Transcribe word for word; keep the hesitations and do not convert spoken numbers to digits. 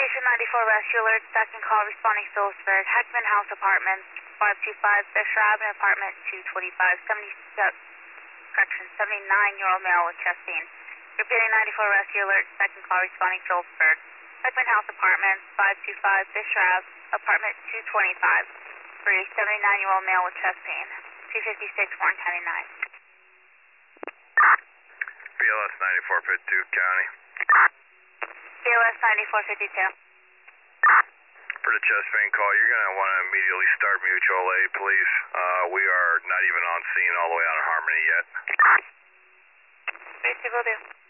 Station ninety-four Rescue Alert, second call responding Phillipsburg, Heckman House Apartments, five two five Fisher Avenue, apartment two twenty-five, seventy-seven, correction, seventy-nine-year-old male with chest pain. Repeating ninety-four Rescue Alert, second call responding Phillipsburg, Heckman House Apartments, five two five Fisher Avenue, apartment two twenty-five, for a seventy-nine-year-old male with chest pain, two fifty-six Warren County nine. B L S ninety-four fifty-two County. B L S ninety-four fifty-two. For the chest pain call, you're going to want to immediately start mutual aid, please. Uh, we are not even on scene all the way out of Harmony yet. Basic will do.